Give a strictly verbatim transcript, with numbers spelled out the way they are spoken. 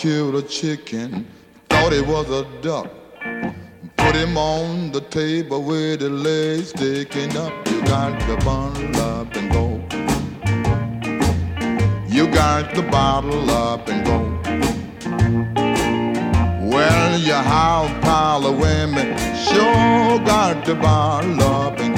killed a chicken, thought it was a duck. Put him on the table with his legs sticking up. You got to bundle up and go. You got to bottle up and go. Well, you have pile of women, sure got to bottle up and